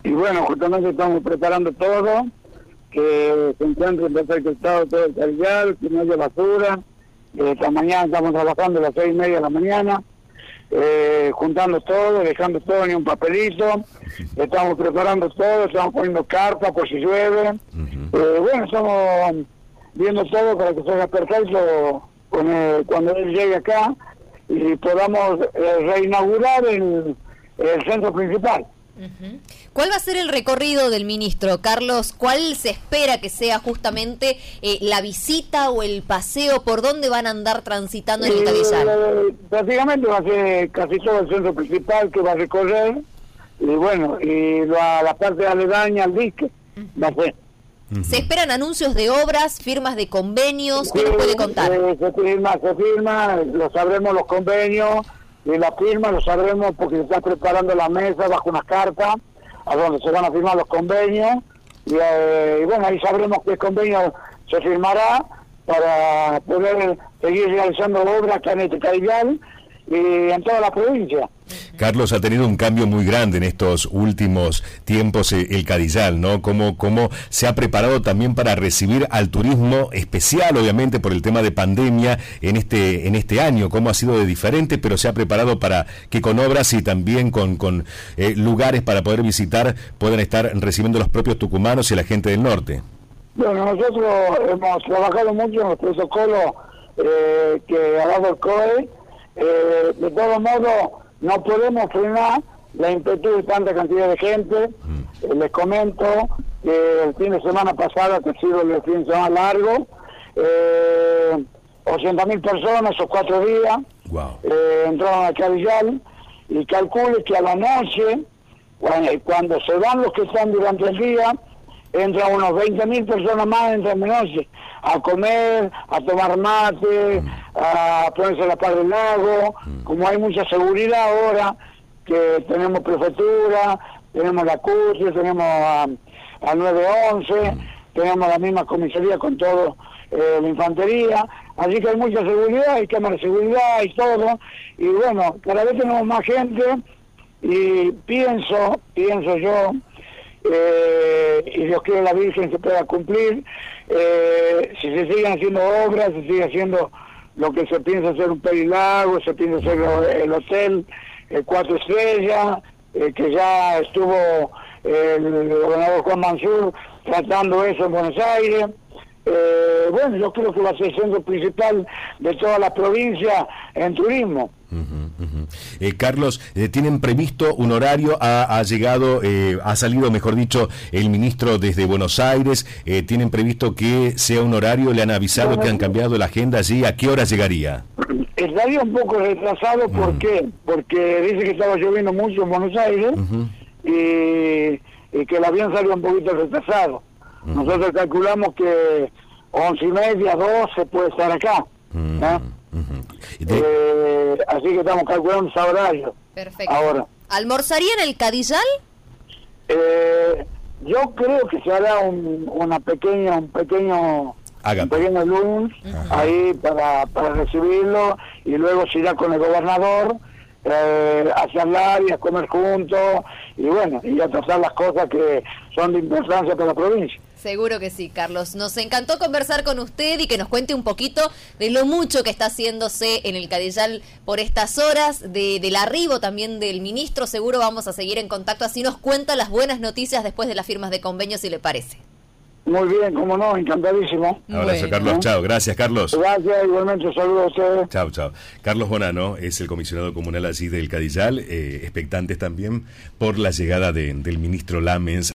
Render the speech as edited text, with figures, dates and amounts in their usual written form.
Y bueno, justamente estamos preparando todo, que se encuentre en perfecto estado todo el Cadillal, que no haya basura. Esta mañana estamos trabajando a las 6:30 de la mañana, juntando todo, dejando todo en un papelito. Estamos preparando todo, estamos poniendo carpas por si llueve. Bueno, estamos viendo todo para que salga perfecto cuando él llegue acá y podamos reinaugurar el centro principal. ¿Cuál va a ser el recorrido del ministro, Carlos? ¿Cuál se espera que sea justamente la visita o el paseo? ¿Por dónde van a andar transitando en el Cadillal? Prácticamente va a ser casi todo el centro principal que va a recorrer, y bueno, y la parte aledaña al dique va a ser. ¿Se esperan anuncios de obras, firmas de convenios? ¿Qué nos puede contar? Se firma, lo sabremos los convenios y la firma, lo sabremos porque se está preparando la mesa bajo unas cartas a donde se van a firmar los convenios y bueno, ahí sabremos qué convenio se firmará para poder seguir realizando obras acá en este Cadillal y en toda la provincia. Carlos, ha tenido un cambio muy grande en estos últimos tiempos el Cadillal, ¿no? ¿Cómo se ha preparado también para recibir al turismo especial, obviamente por el tema de pandemia en este año? ¿Cómo ha sido de diferente, pero se ha preparado para que con obras y también con lugares para poder visitar puedan estar recibiendo los propios tucumanos y la gente del norte? Bueno, nosotros hemos trabajado mucho en los protocolos que ha dado el COE. De todo modo, no podemos frenar la impetu de tanta cantidad de gente. Les comento que el fin de semana pasado, que ha sido el fin de semana largo, 80.000 personas esos 4 días. Wow. Entraron a Cadillal, y calcule que a la noche, cuando se van los que están durante el día, entran unos 20.000 personas más, entran de noche a comer, a tomar mate, a ponerse a la par del lago. Como hay mucha seguridad ahora, que tenemos prefectura, tenemos la CUSE, tenemos al 911, tenemos la misma comisaría con todo la infantería, así que hay mucha seguridad, hay cámaras de seguridad y todo, y bueno, cada vez tenemos más gente, y pienso yo, y Dios quiere la Virgen que pueda cumplir, si se siguen haciendo obras, se sigue haciendo lo que se piensa hacer un Perilago, se piensa hacer el hotel 4 estrellas, que ya estuvo el gobernador Juan Mansur tratando eso en Buenos Aires. Bueno, yo creo que va a ser el centro principal de toda la provincia en turismo. Carlos, ¿tienen previsto un horario? Ha salido, mejor dicho, el ministro desde Buenos Aires. ¿Tienen previsto que sea un horario? ¿Le han avisado que han cambiado la agenda allí? ¿A qué hora llegaría? Estaría un poco retrasado, ¿por qué? Porque dice que estaba lloviendo mucho en Buenos Aires y que el avión salió un poquito retrasado. Nosotros calculamos que 11:30, 12 puede estar acá. Así que estamos calculando ese horario. Perfecto. Ahora, ¿almorzaría en el Cadillal? yo creo que se hará un pequeño lunch ahí para recibirlo, y luego se irá con el gobernador a charlar y a comer juntos, y bueno, y a tratar las cosas que son de importancia para la provincia. Seguro que sí, Carlos. Nos encantó conversar con usted y que nos cuente un poquito de lo mucho que está haciéndose en el Cadillal por estas horas, del arribo también del ministro. Seguro vamos a seguir en contacto, así nos cuenta las buenas noticias después de las firmas de convenios, si le parece. Muy bien, cómo no, encantadísimo. Abrazo, Carlos. Chao, gracias, Carlos. Gracias, igualmente, saludos a ustedes. Chao. Carlos Bonano es el comisionado comunal allí del Cadillal, expectantes también por la llegada del ministro Lamens.